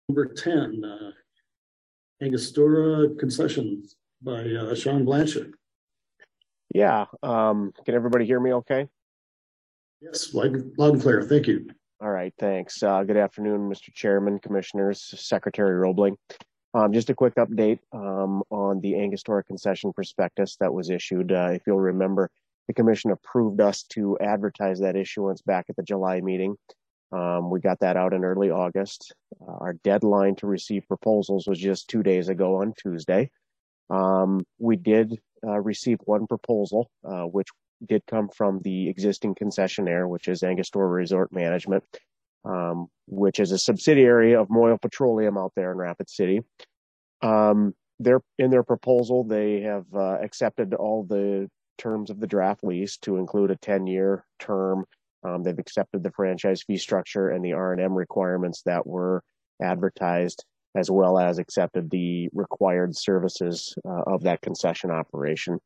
Number 10, Angostura Concessions by Sean Blanchard. Yeah. Can everybody hear me okay? Yes, loud and clear. Thank you. All right, thanks. Good afternoon, Mr. Chairman, Commissioners, Secretary Roebling. Just a quick update on the Angostura concession prospectus that was issued. If you'll remember, the Commission approved us to advertise that issuance back at the July meeting. We got that out in early August. Our deadline to receive proposals was just 2 days ago on Tuesday. We did receive one proposal, which did come from the existing concessionaire, which is Angostura Resort Management, which is a subsidiary of Moyle Petroleum out there in Rapid City. In their proposal, they have accepted all the terms of the draft lease to include a 10-year term. They've accepted the franchise fee structure and the R&M requirements that were advertised, as well as accepted the required services of that concession operation.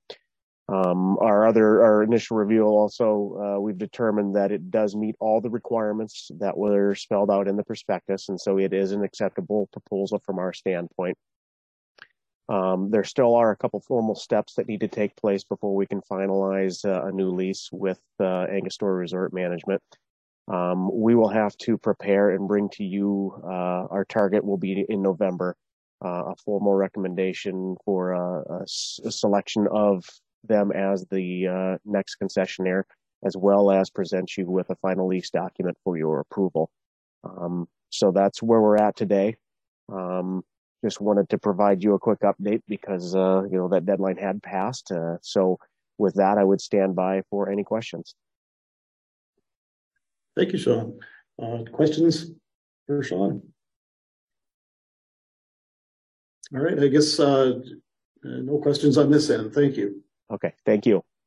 Our initial review also, we've determined that it does meet all the requirements that were spelled out in the prospectus, and so it is an acceptable proposal from our standpoint. There still are a couple formal steps that need to take place before we can finalize a new lease with Angostura Resort Management. We will have to prepare and bring to you, our target will be in November, a formal recommendation for a selection of them as the next concessionaire, as well as present you with a final lease document for your approval. So that's where we're at today. Just wanted to provide you a quick update because that deadline had passed. So with that, I would stand by for any questions. Thank you, Sean. Questions for Sean? All right, I guess no questions on this end. Thank you. Okay, thank you.